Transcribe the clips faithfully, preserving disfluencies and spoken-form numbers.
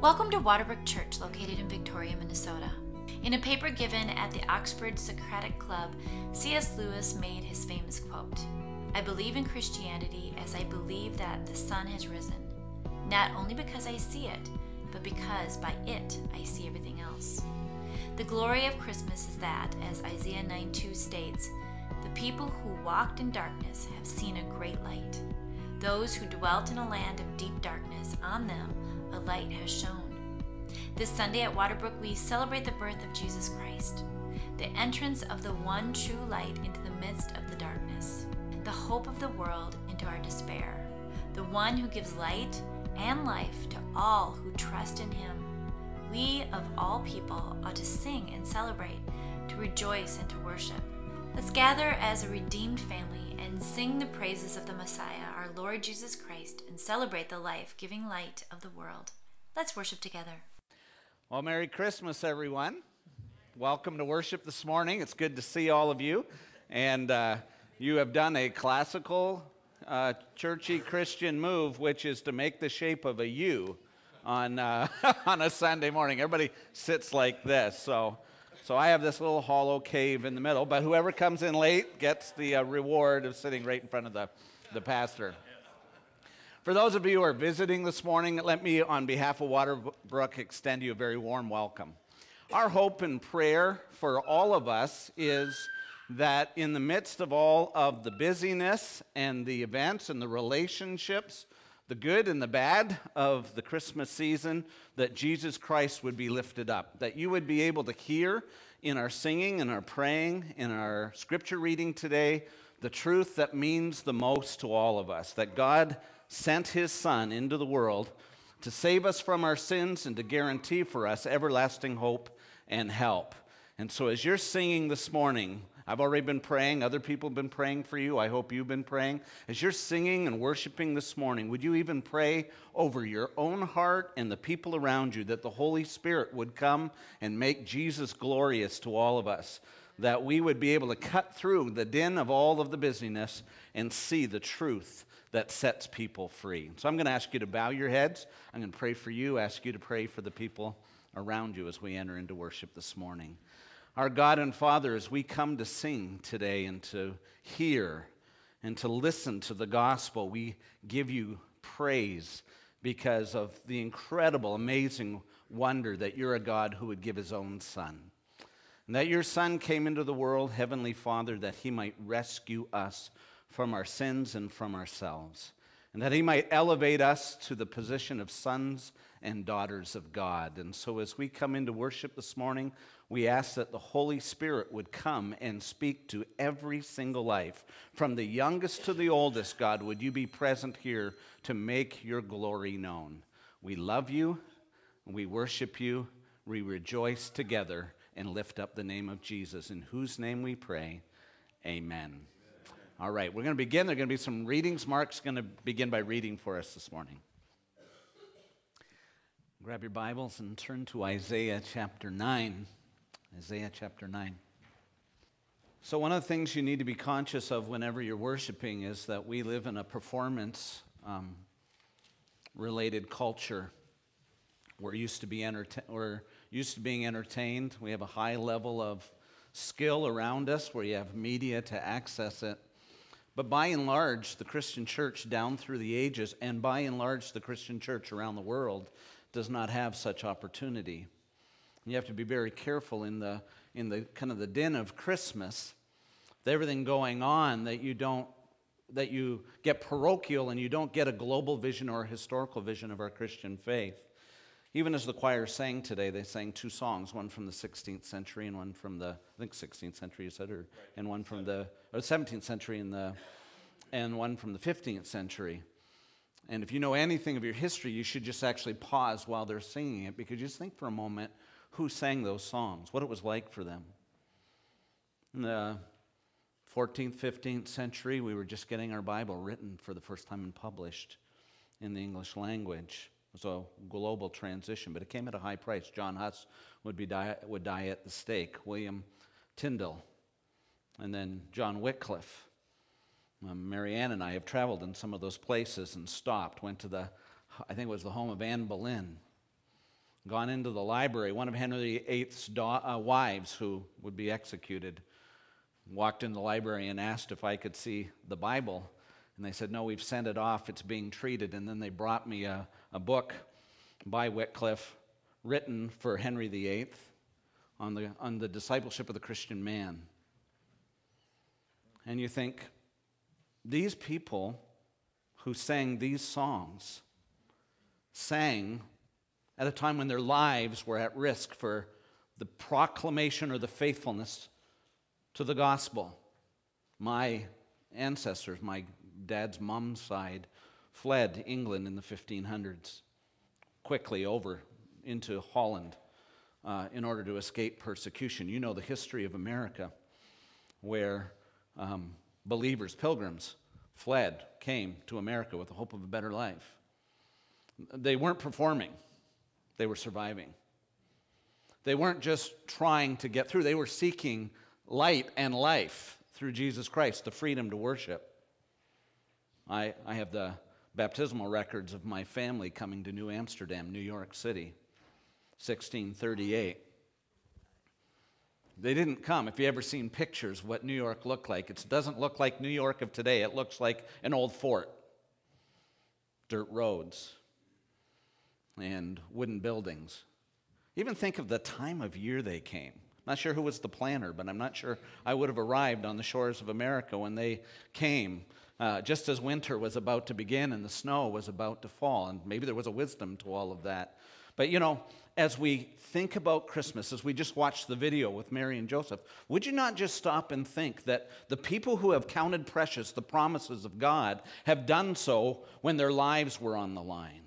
Welcome to Waterbrook Church, located in Victoria, Minnesota. In a paper given at the Oxford Socratic Club, C S Lewis made his famous quote, "I believe in Christianity as I believe that the sun has risen, not only because I see it, but because by it I see everything else." The glory of Christmas is that, as Isaiah nine two states, "The people who walked in darkness have seen a great light. Those who dwelt in a land of deep darkness, on them a light has shone." This Sunday at Waterbrook, we celebrate the birth of Jesus Christ, the entrance of the one true light into the midst of the darkness, the hope of the world into our despair, the one who gives light and life to all who trust in him. We, of all people, ought to sing and celebrate, to rejoice and to worship. Let's gather as a redeemed family and sing the praises of the Messiah, our Lord Jesus Christ, and celebrate the life-giving light of the world. Let's worship together. Well, Merry Christmas, everyone. Welcome to worship this morning. It's good to see all of you. And uh, you have done a classical, uh, churchy Christian move, which is to make the shape of a U on uh, on a Sunday morning. Everybody sits like this. So, so I have this little hollow cave in the middle, but whoever comes in late gets the uh, reward of sitting right in front of the, the pastor. For those of you who are visiting this morning, let me, on behalf of Waterbrook, extend you a very warm welcome. Our hope and prayer for all of us is that in the midst of all of the busyness and the events and the relationships, the good and the bad of the Christmas season, that Jesus Christ would be lifted up, that you would be able to hear in our singing, in our praying, in our scripture reading today, the truth that means the most to all of us, that God sent his Son into the world to save us from our sins and to guarantee for us everlasting hope and help. And so as you're singing this morning, I've already been praying, other people have been praying for you, I hope you've been praying. As you're singing and worshiping this morning, would you even pray over your own heart and the people around you that the Holy Spirit would come and make Jesus glorious to all of us, that we would be able to cut through the din of all of the busyness and see the truth that sets people free. So I'm going to ask you to bow your heads. I'm going to pray for you, ask you to pray for the people around you as we enter into worship this morning. Our God and Father, as we come to sing today and to hear and to listen to the gospel, we give you praise because of the incredible, amazing wonder that you're a God who would give his own Son. And that your Son came into the world, Heavenly Father, that he might rescue us from our sins and from ourselves, and that he might elevate us to the position of sons and daughters of God. And so as we come into worship this morning, we ask that the Holy Spirit would come and speak to every single life. From the youngest to the oldest, God, would you be present here to make your glory known. We love you, we worship you, we rejoice together and lift up the name of Jesus, in whose name we pray. Amen. All right, we're going to begin. There are going to be some readings. Mark's going to begin by reading for us this morning. Grab your Bibles and turn to Isaiah chapter nine. Isaiah chapter nine. So one of the things you need to be conscious of whenever you're worshiping is that we live in a performance-related um, culture. We're used to be enterta- we're used to being entertained. We have a high level of skill around us where you have media to access it. But by and large, the Christian church down through the ages, and by and large, the Christian church around the world, does not have such opportunity. You have to be very careful in the in the kind of the din of Christmas, with everything going on, that you don't that you get parochial and you don't get a global vision or a historical vision of our Christian faith. Even as the choir sang today, they sang two songs, one from the sixteenth century and one from the, I think sixteenth century you said, or, right. and one from the, or seventeenth century and the, and one from the fifteenth century. And if you know anything of your history, you should just actually pause while they're singing it, because just think for a moment who sang those songs, what it was like for them. In the fourteenth, fifteenth century, we were just getting our Bible written for the first time and published in the English language. It was a global transition, but it came at a high price. John Huss would be die, would die at the stake. William Tyndale, and then John Wycliffe. Um, Marianne and I have traveled in some of those places and stopped. Went to the, I think it was the home of Anne Boleyn, gone into the library. One of Henry the eighth's da- uh, wives, who would be executed, walked in the library and asked if I could see the Bible. And they said, no, we've sent it off. It's being treated. And then they brought me a, a book by Wycliffe written for Henry the eighth on the, on the discipleship of the Christian man. And you think, these people who sang these songs sang at a time when their lives were at risk for the proclamation or the faithfulness to the gospel. My ancestors, my dad's mom's side, fled England in the fifteen hundreds, quickly over into Holland uh, in order to escape persecution. You know the history of America, where um, believers, pilgrims, fled, came to America with the hope of a better life. They weren't performing. They were surviving. They weren't just trying to get through. They were seeking light and life through Jesus Christ, the freedom to worship. I, I have the baptismal records of my family coming to New Amsterdam, New York City, sixteen thirty-eight. They didn't come. If you've ever seen pictures of what New York looked like, it doesn't look like New York of today. It looks like an old fort. Dirt roads and wooden buildings. Even think of the time of year they came. Not sure who was the planner, but I'm not sure I would have arrived on the shores of America when they came, uh, just as winter was about to begin and the snow was about to fall. And maybe there was a wisdom to all of that. But you know, as we think about Christmas, as we just watched the video with Mary and Joseph, would you not just stop and think that the people who have counted precious the promises of God have done so when their lives were on the line?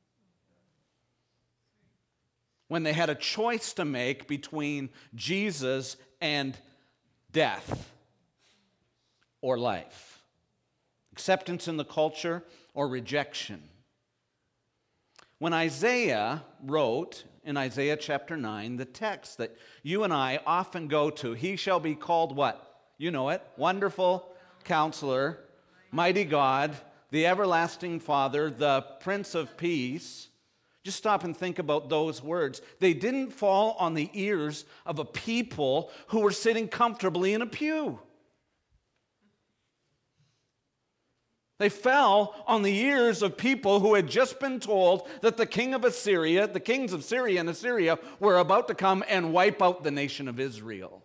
When they had a choice to make between Jesus and death or life, acceptance in the culture or rejection. When Isaiah wrote in Isaiah chapter nine, the text that you and I often go to, he shall be called what? You know it. Wonderful Counselor, Mighty God, the Everlasting Father, the Prince of Peace. Just stop and think about those words. They didn't fall on the ears of a people who were sitting comfortably in a pew. They fell on the ears of people who had just been told that the king of Assyria, the kings of Syria and Assyria, were about to come and wipe out the nation of Israel.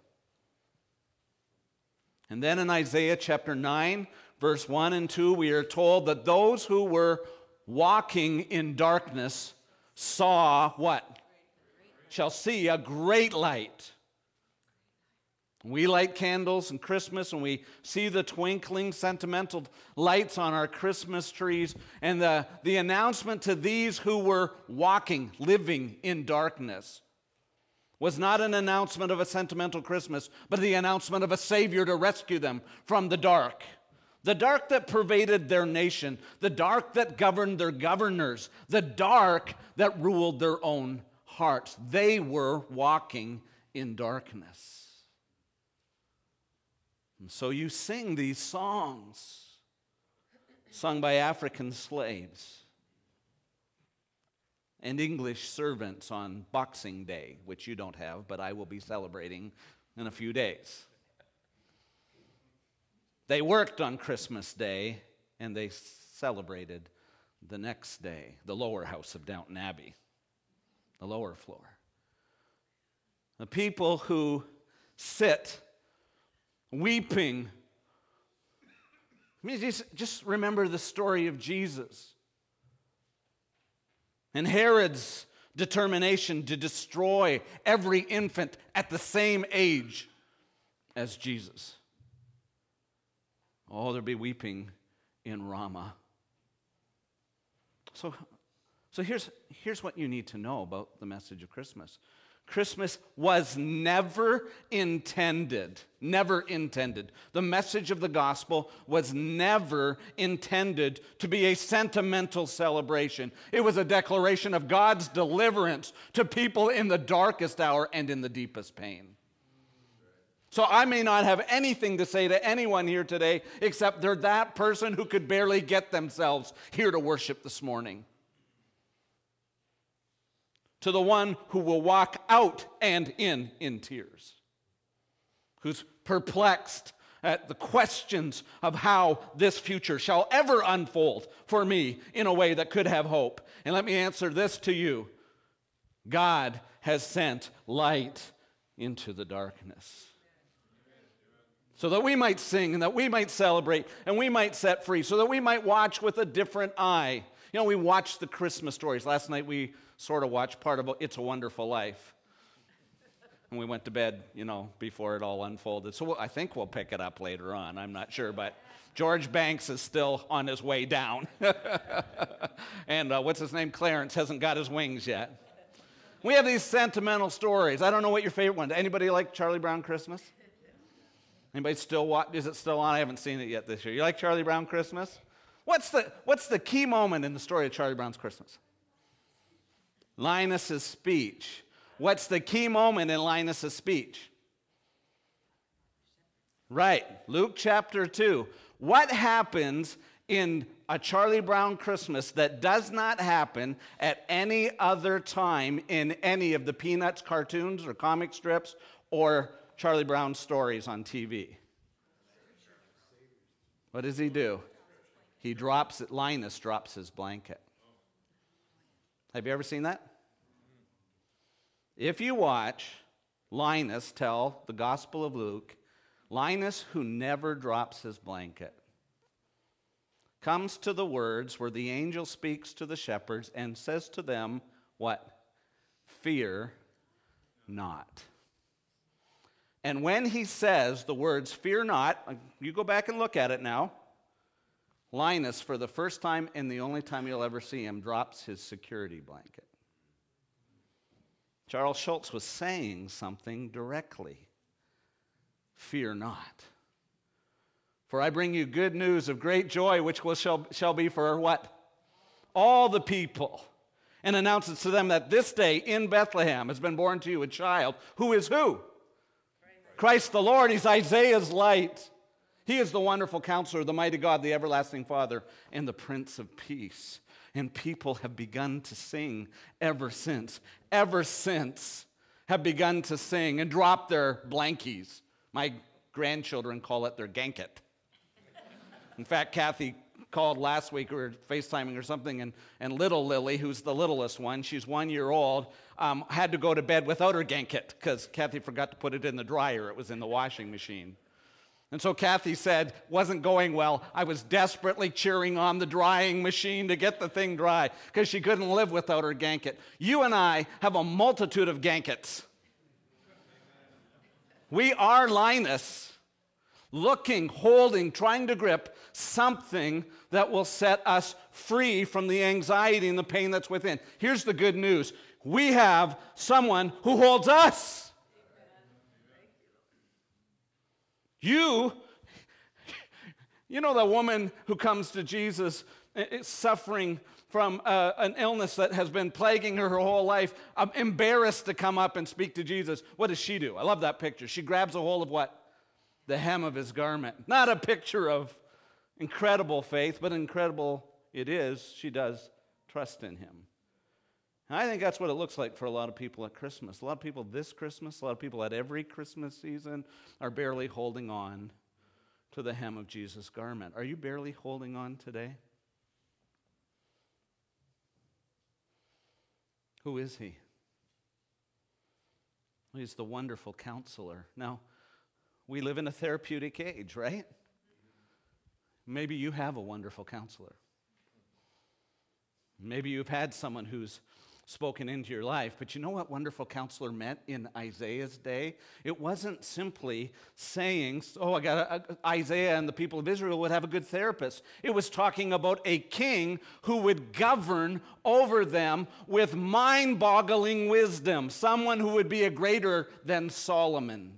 And then in Isaiah chapter nine, verse one and two, we are told that those who were walking in darkness saw what? Shall see a great light. We light candles in Christmas and we see the twinkling sentimental lights on our Christmas trees, and the, the announcement to these who were walking, living in darkness was not an announcement of a sentimental Christmas, but the announcement of a Savior to rescue them from the dark. The dark that pervaded their nation, the dark that governed their governors, the dark that ruled their own hearts. They were walking in darkness. And so you sing these songs, sung by African slaves and English servants on Boxing Day, which you don't have, but I will be celebrating in a few days. They worked on Christmas Day, and they celebrated the next day, the lower house of Downton Abbey, the lower floor. The people who sit weeping. I mean, just, just remember the story of Jesus and Herod's determination to destroy every infant at the same age as Jesus. Oh, there'll be weeping in Ramah. So, so here's, here's what you need to know about the message of Christmas. Christmas was never intended, never intended. The message of the gospel was never intended to be a sentimental celebration. It was a declaration of God's deliverance to people in the darkest hour and in the deepest pain. So I may not have anything to say to anyone here today except they're that person who could barely get themselves here to worship this morning. to the one who will walk out and in in tears, who's perplexed at the questions of how this future shall ever unfold for me in a way that could have hope. And let me answer this to you. God has sent light into the darkness, so that we might sing and that we might celebrate and we might set free, so that we might watch with a different eye. You know, we watched the Christmas stories. Last night we sort of watched part of It's a Wonderful Life. And we went to bed, you know, before it all unfolded. So I think we'll pick it up later on. I'm not sure, but George Banks is still on his way down. and uh, what's his name? Clarence hasn't got his wings yet. We have these sentimental stories. I don't know what your favorite one is. Anybody like Charlie Brown Christmas? Anybody still watch? Is it still on? I haven't seen it yet this year. You like Charlie Brown Christmas? What's the, what's the key moment in the story of Charlie Brown's Christmas? Linus's speech. What's the key moment in Linus's speech? Right, Luke chapter two. What happens in a Charlie Brown Christmas that does not happen at any other time in any of the Peanuts cartoons or comic strips or Charlie Brown stories on T V? What does he do? He drops it. Linus drops his blanket. Have you ever seen that? If you watch Linus tell the Gospel of Luke, Linus, who never drops his blanket, comes to the words where the angel speaks to the shepherds and says to them, what? Fear not. And when he says the words, fear not, you go back and look at it now, Linus, for the first time and the only time you'll ever see him, drops his security blanket. Charles Schulz was saying something directly. Fear not. For I bring you good news of great joy, which will shall, shall be for what? All the people. And announces to them that this day in Bethlehem has been born to you a child. Who is who? Christ, Christ the Lord. He's Isaiah's light. He is the wonderful counselor, the mighty God, the everlasting Father, and the Prince of Peace. And people have begun to sing ever since. Ever since have begun to sing and drop their blankies. My grandchildren call it their ganket. In fact, Kathy called last week, we were FaceTiming or something, and, and little Lily, who's the littlest one, she's one year old, um, had to go to bed without her ganket because Kathy forgot to put it in the dryer. It was in the washing machine. And so Kathy said, wasn't going well. I was desperately cheering on the drying machine to get the thing dry because she couldn't live without her ganket. You and I have a multitude of gankets. We are Linus, looking, holding, trying to grip something that will set us free from the anxiety and the pain that's within. Here's the good news. We have someone who holds us. You, you know the woman who comes to Jesus suffering from uh, an illness that has been plaguing her her whole life, um, embarrassed to come up and speak to Jesus. What does she do? I love that picture. She grabs a hold of what? The hem of his garment. Not a picture of incredible faith, but incredible it is. She does trust in him. And I think that's what it looks like for a lot of people at Christmas. A lot of people this Christmas, a lot of people at every Christmas season are barely holding on to the hem of Jesus' garment. Are you barely holding on today? Who is he? He's the wonderful counselor. Now, we live in a therapeutic age, right? Maybe you have a wonderful counselor. Maybe you've had someone who's spoken into your life, but you know what wonderful counselor meant in Isaiah's day? It wasn't simply saying, oh, I got a, a, Isaiah and the people of Israel would have a good therapist. It was talking about a king who would govern over them with mind-boggling wisdom, someone who would be a greater than Solomon.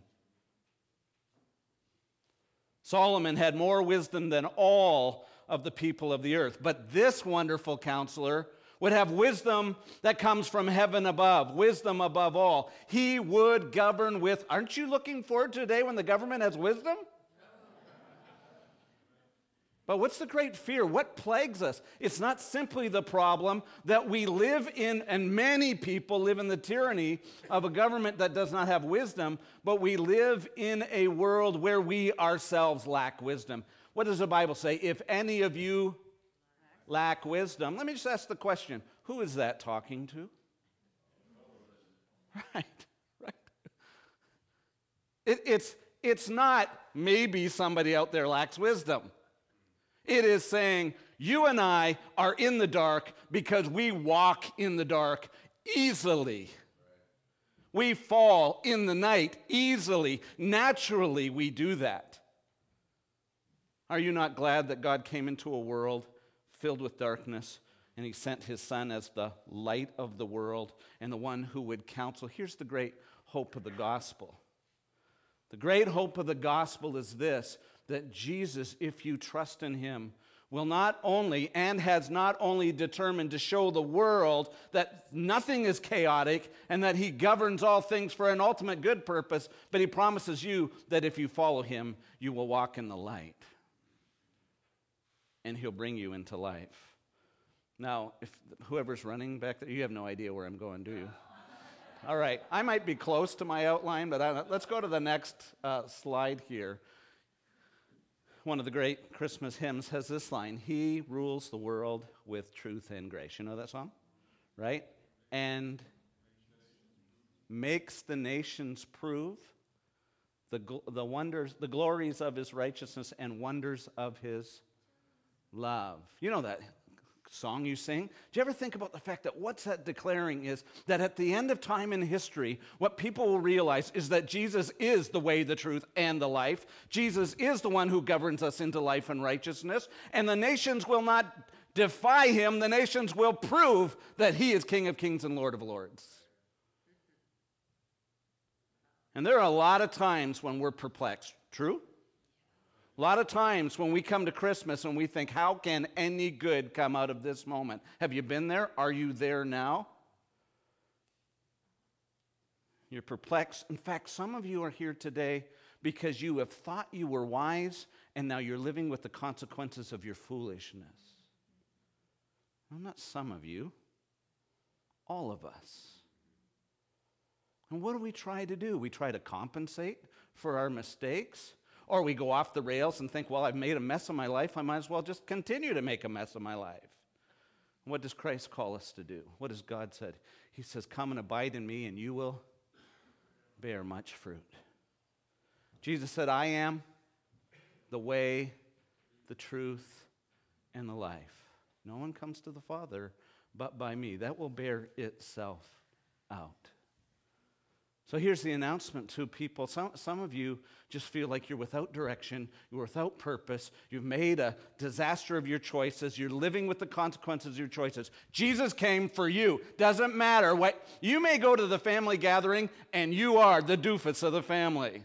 Solomon had more wisdom than all of the people of the earth, but this wonderful counselor would have wisdom that comes from heaven above, wisdom above all. He would govern with, aren't you looking forward to a day when the government has wisdom? But what's the great fear? What plagues us? It's not simply the problem that we live in, and many people live in the tyranny of a government that does not have wisdom, but we live in a world where we ourselves lack wisdom. What does the Bible say? If any of you lack wisdom, let me just ask the question, who is that talking to? Right, right. It, it's, it's not maybe somebody out there lacks wisdom. It is saying, you and I are in the dark because we walk in the dark easily. We fall in the night easily. Naturally, we do that. Are you not glad that God came into a world filled with darkness, and he sent his son as the light of the world and the one who would counsel? Here's the great hope of the gospel. The great hope of the gospel is this, that Jesus, if you trust in him, will not only and has not only determined to show the world that nothing is chaotic and that he governs all things for an ultimate good purpose, but he promises you that if you follow him, you will walk in the light. And he'll bring you into life. Now, if whoever's running back there, you have no idea where I'm going, do you? All right, I might be close to my outline, but I, let's go to the next uh, slide here. One of the great Christmas hymns has this line, he rules the world with truth and grace. You know that song? Right? And makes the nations prove the, the wonders, the glories of his righteousness and wonders of his love. You know that song you sing? Do you ever think about the fact that what's that declaring is that at the end of time in history, what people will realize is that Jesus is the way, the truth, and the life. Jesus is the one who governs us into life and righteousness, and the nations will not defy him. The nations will prove that he is King of kings and Lord of lords. And there are a lot of times when we're perplexed. True? A lot of times when we come to Christmas and we think, how can any good come out of this moment? Have you been there? Are you there now? You're perplexed. In fact, some of you are here today because you have thought you were wise and now you're living with the consequences of your foolishness. Well, not some of you, all of us. And what do we try to do? We try to compensate for our mistakes. Or we go off the rails and think, well, I've made a mess of my life. I might as well just continue to make a mess of my life. And what does Christ call us to do? What has God said? He says, come and abide in me and you will bear much fruit. Jesus said, I am the way, the truth, and the life. No one comes to the Father but by me. That will bear itself out. So here's the announcement to people. Some, some of you just feel like you're without direction, you're without purpose, you've made a disaster of your choices, you're living with the consequences of your choices. Jesus came for you. Doesn't matter what. You may go to the family gathering and you are the doofus of the family.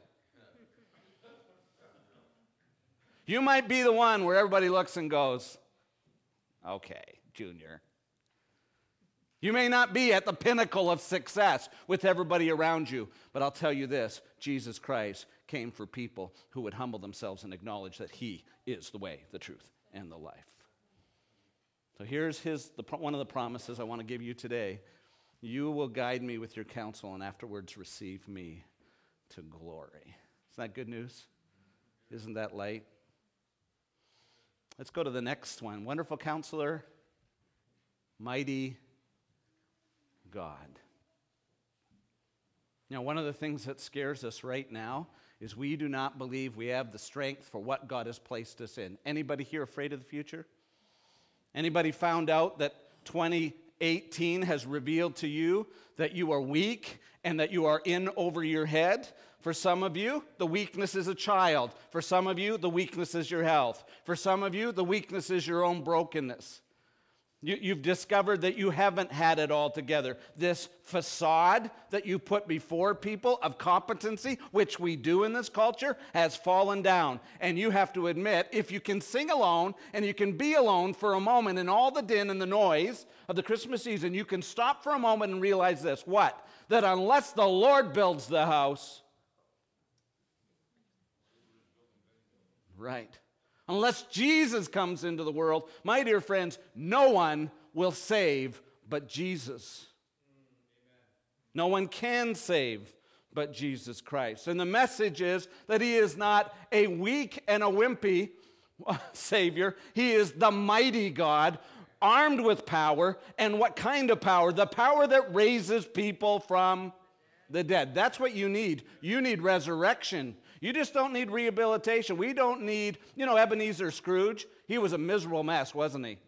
You might be the one where everybody looks and goes, okay, Junior. You may not be at the pinnacle of success with everybody around you, but I'll tell you this, Jesus Christ came for people who would humble themselves and acknowledge that he is the way, the truth, and the life. So here's his the, one of the promises I want to give you today. You will guide me with your counsel and afterwards receive me to glory. Isn't that good news? Isn't that light? Let's go to the next one. Wonderful Counselor, Mighty God. Now, one of the things that scares us right now is we do not believe we have the strength for what God has placed us in. Anybody here afraid of the future? Anybody found out that twenty eighteen has revealed to you that you are weak and that you are in over your head? For some of you, the weakness is a child. For some of you, the weakness is your health. For some of you, the weakness is your own brokenness. You, you've discovered that you haven't had it all together. This facade that you put before people of competency, which we do in this culture, has fallen down. And you have to admit, if you can sing alone and you can be alone for a moment in all the din and the noise of the Christmas season, you can stop for a moment and realize this. What? That unless the Lord builds the house, right. Unless Jesus comes into the world, my dear friends, no one will save but Jesus. No one can save but Jesus Christ. And the message is that he is not a weak and a wimpy Savior. He is the mighty God, armed with power. And what kind of power? The power that raises people from the dead. That's what you need. You need resurrection. You just don't need rehabilitation. We don't need, you know, Ebenezer Scrooge. He was a miserable mess, wasn't he?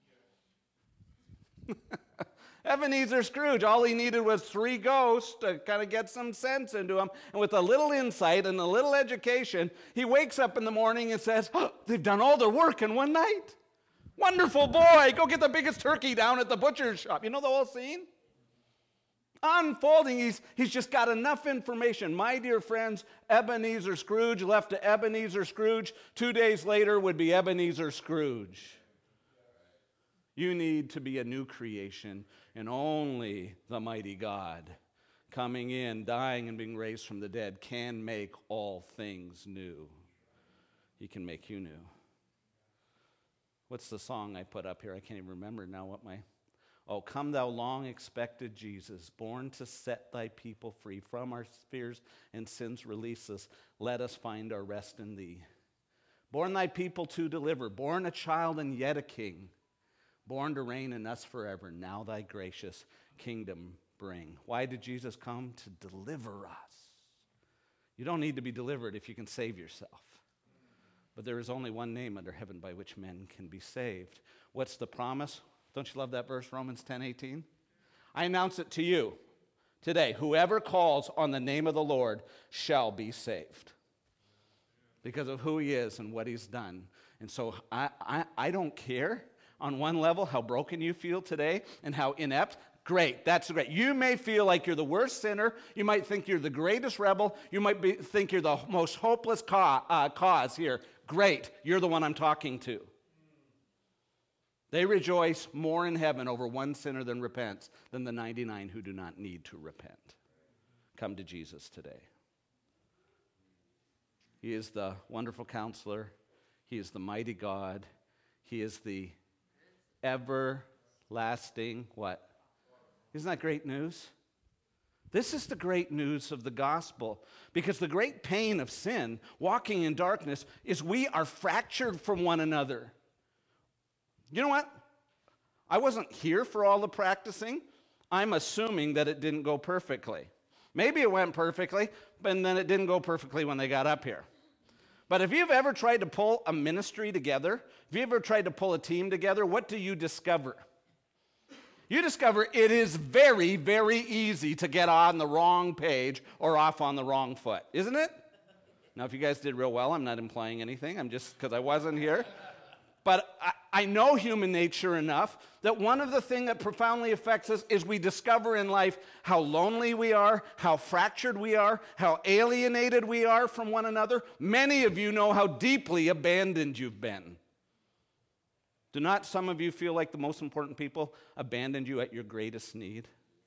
Ebenezer Scrooge, all he needed was three ghosts to kind of get some sense into him. And with a little insight and a little education, he wakes up in the morning and says, oh, they've done all their work in one night. Wonderful boy, go get the biggest turkey down at the butcher's shop. You know the whole scene? Unfolding, he's, he's just got enough information. My dear friends, Ebenezer Scrooge left to Ebenezer Scrooge. Two days later would be Ebenezer Scrooge. You need to be a new creation, and only the mighty God coming in, dying, and being raised from the dead can make all things new. He can make you new. What's the song I put up here? I can't even remember now what my... Oh, come thou long expected Jesus, born to set thy people free from our fears and sins, release us. Let us find our rest in thee. Born thy people to deliver, born a child and yet a king, born to reign in us forever. Now thy gracious kingdom bring. Why did Jesus come? To deliver us. You don't need to be delivered if you can save yourself. But there is only one name under heaven by which men can be saved. What's the promise? Don't you love that verse, Romans ten eighteen? I announce it to you today. Whoever calls on the name of the Lord shall be saved because of who he is and what he's done. And so I, I, I don't care on one level how broken you feel today and how inept. Great, that's great. You may feel like you're the worst sinner. You might think you're the greatest rebel. You might be, think you're the most hopeless ca- uh, cause here. Great, you're the one I'm talking to. They rejoice more in heaven over one sinner that repents than the ninety-nine who do not need to repent. Come to Jesus today. He is the wonderful counselor. He is the mighty God. He is the everlasting what? Isn't that great news? This is the great news of the gospel, because the great pain of sin, walking in darkness, is we are fractured from one another. You know what? I wasn't here for all the practicing. I'm assuming that it didn't go perfectly. Maybe it went perfectly, but then it didn't go perfectly when they got up here. But if you've ever tried to pull a ministry together, if you ever tried to pull a team together, what do you discover? You discover it is very, very easy to get on the wrong page or off on the wrong foot, isn't it? Now, if you guys did real well, I'm not implying anything. I'm just, because I wasn't here. But I, I know human nature enough that one of the things that profoundly affects us is we discover in life how lonely we are, how fractured we are, how alienated we are from one another. Many of you know how deeply abandoned you've been. Do not some of you feel like the most important people abandoned you at your greatest need?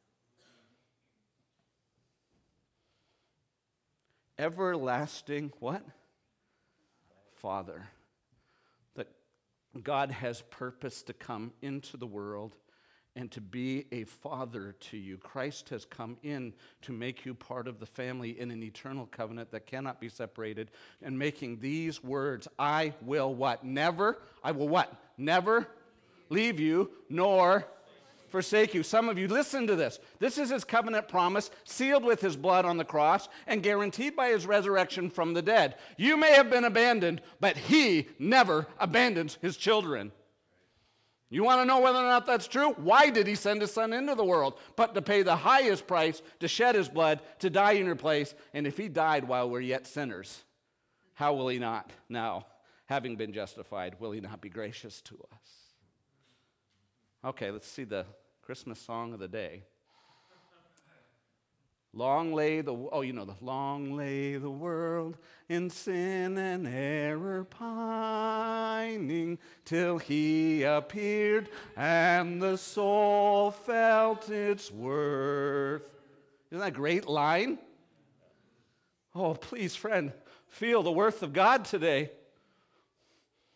Everlasting what? Father. That God has purpose to come into the world and to be a father to you. Christ has come in to make you part of the family in an eternal covenant that cannot be separated, and making these words, I will what? Never, I will what? Never leave you nor forsake you. Some of you, listen to this. This is his covenant promise, sealed with his blood on the cross and guaranteed by his resurrection from the dead. You may have been abandoned, but he never abandons his children. You want to know whether or not that's true? Why did he send his son into the world? But to pay the highest price, to shed his blood, to die in your place. And if he died while we're yet sinners, how will he not now, having been justified, will he not be gracious to us? Okay, let's see the Christmas song of the day. Long lay the, oh, you know, the long lay the world in sin and error pining, till he appeared and the soul felt its worth. Isn't that a great line? Oh, please, friend, feel the worth of God today.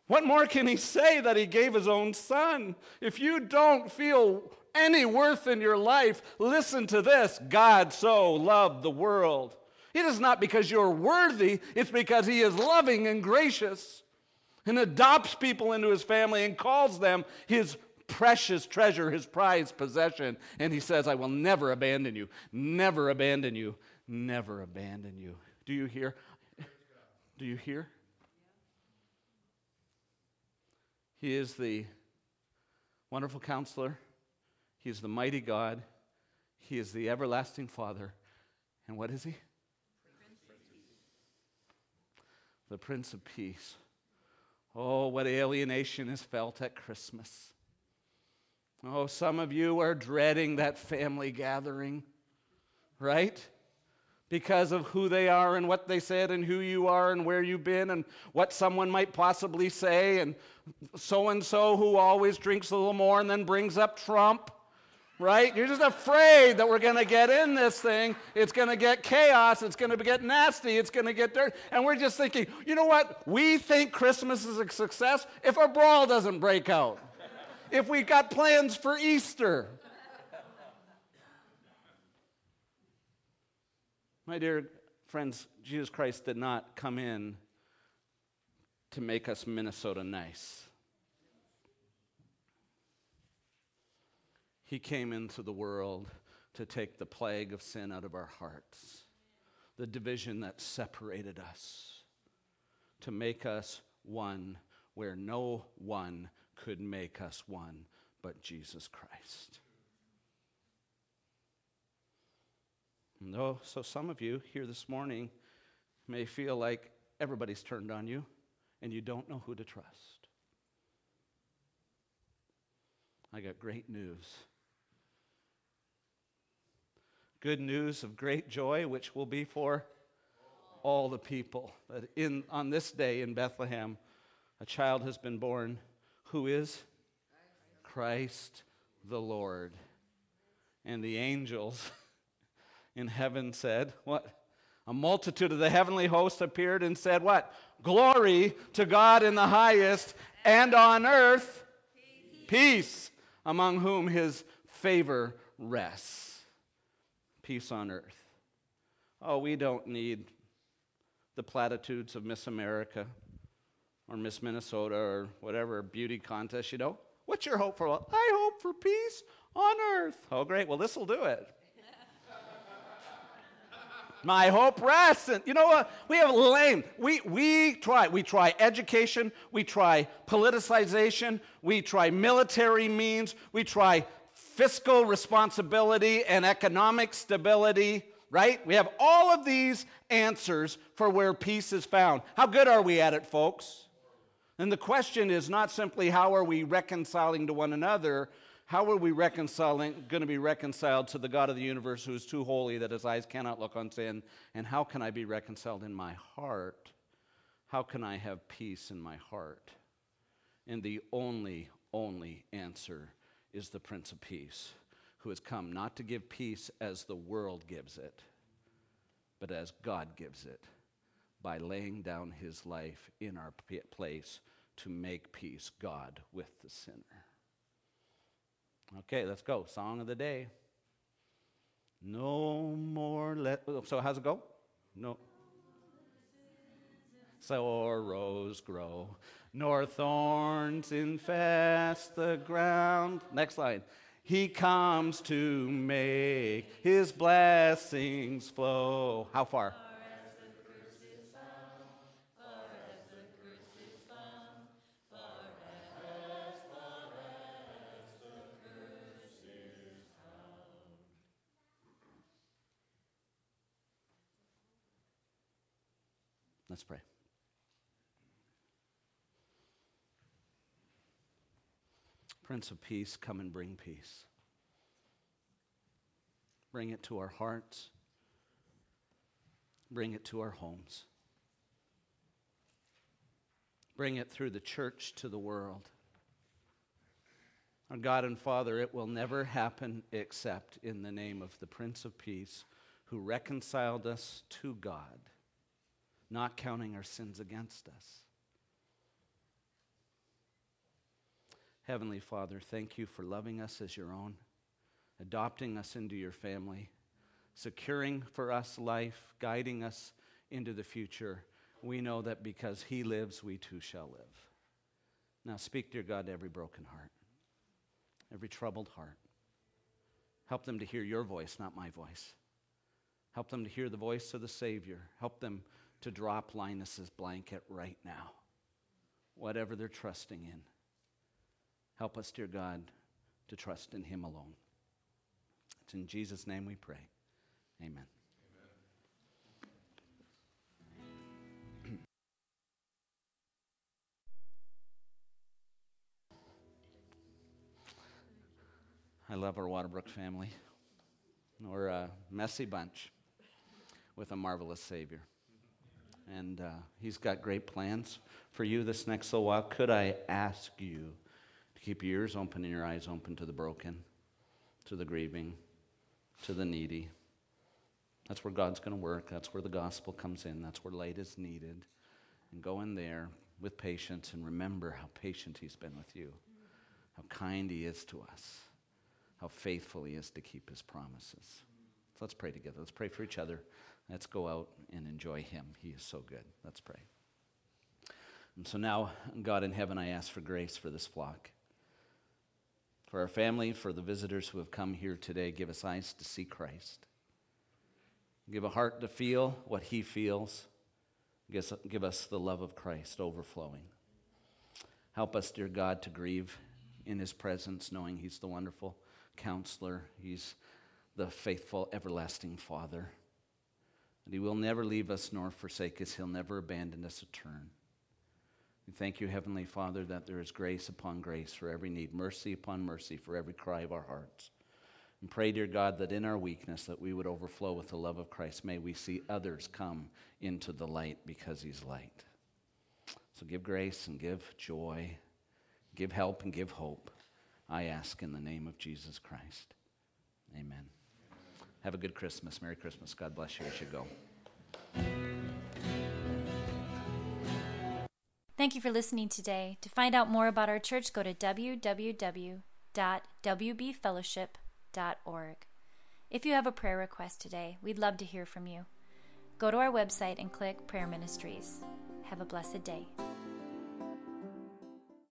What more can he say that he gave his own son? If you don't feel any worth in your life, listen to this. God so loved the world. It is not because you're worthy, it's because he is loving and gracious and adopts people into his family and calls them his precious treasure, his prized possession. And he says, I will never abandon you, never abandon you, never abandon you. Do you hear? Do you hear? He is the wonderful counselor. He is the mighty God. He is the everlasting Father. And what is he? The Prince of Peace. Oh, what alienation is felt at Christmas. Oh, some of you are dreading that family gathering, right? Because of who they are and what they said and who you are and where you've been and what someone might possibly say, and so-and-so who always drinks a little more and then brings up Trump, right? You're just afraid that we're going to get in this thing. It's going to get chaos. It's going to get nasty. It's going to get dirty. And we're just thinking, you know what? We think Christmas is a success if a brawl doesn't break out, if we got plans for Easter. My dear friends, Jesus Christ did not come in to make us Minnesota nice. He came into the world to take the plague of sin out of our hearts, the division that separated us, to make us one where no one could make us one but Jesus Christ. No, so some of you here this morning may feel like everybody's turned on you and you don't know who to trust. I got great news. Good news of great joy, which will be for all the people. That in on this day in Bethlehem, a child has been born who is Christ the Lord. And the angels in heaven said, what? A multitude of the heavenly host appeared and said, what? Glory to God in the highest, and on earth, peace, among whom his favor rests. Peace on earth. Oh, we don't need the platitudes of Miss America or Miss Minnesota or whatever beauty contest, you know. What's your hope for? Well, I hope for peace on earth. Oh, great. Well, this will do it. My hope rests. And you know what? We have lame. We we try. We try education. We try politicization. We try military means. We try fiscal responsibility and economic stability, right? We have all of these answers for where peace is found. How good are we at it, folks? And the question is not simply how are we reconciling to one another, how are we reconciling, going to be reconciled to the God of the universe who is too holy that his eyes cannot look on sin, and how can I be reconciled in my heart? How can I have peace in my heart? And the only, only answer is the Prince of Peace, who has come not to give peace as the world gives it, but as God gives it, by laying down his life in our place to make peace, God with the sinner. Okay, let's go. Song of the day. No more let. So how's it go? No. Sorrows grow, nor thorns infest the ground. Next line. He comes to make his blessings flow. How far? Let's pray. Prince of Peace, come and bring peace. Bring it to our hearts. Bring it to our homes. Bring it through the church to the world. Our God and Father, it will never happen except in the name of the Prince of Peace, who reconciled us to God, not counting our sins against us. Heavenly Father, thank you for loving us as your own, adopting us into your family, securing for us life, guiding us into the future. We know that because he lives, we too shall live. Now speak, dear God, to every broken heart, every troubled heart. Help them to hear your voice, not my voice. Help them to hear the voice of the Savior. Help them to drop Linus's blanket right now, whatever they're trusting in. Help us, dear God, to trust in him alone. It's in Jesus' name we pray. Amen. I love our Waterbrook family. We're a messy bunch with a marvelous Savior. And uh, he's got great plans for you this next little while. Could I ask you to keep your ears open and your eyes open to the broken, to the grieving, to the needy? That's where God's going to work. That's where the gospel comes in. That's where light is needed. And go in there with patience and remember how patient he's been with you, how kind he is to us, how faithful he is to keep his promises. So let's pray together. Let's pray for each other. Let's go out and enjoy him. He is so good. Let's pray. And so now, God in heaven, I ask for grace for this flock. For our family, for the visitors who have come here today, give us eyes to see Christ. Give a heart to feel what he feels. Give us, give us the love of Christ overflowing. Help us, dear God, to grieve in his presence, knowing he's the wonderful Counselor. He's the faithful, everlasting Father. And he will never leave us nor forsake us. He'll never abandon us or turn. We thank you, Heavenly Father, that there is grace upon grace for every need, mercy upon mercy for every cry of our hearts. And pray, dear God, that in our weakness that we would overflow with the love of Christ. May we see others come into the light because he's light. So give grace and give joy, give help and give hope. I ask in the name of Jesus Christ. Amen. Have a good Christmas. Merry Christmas. God bless you as you go. Thank you for listening today. To find out more about our church, go to w w w dot w b fellowship dot org. If you have a prayer request today, we'd love to hear from you. Go to our website and click Prayer Ministries. Have a blessed day.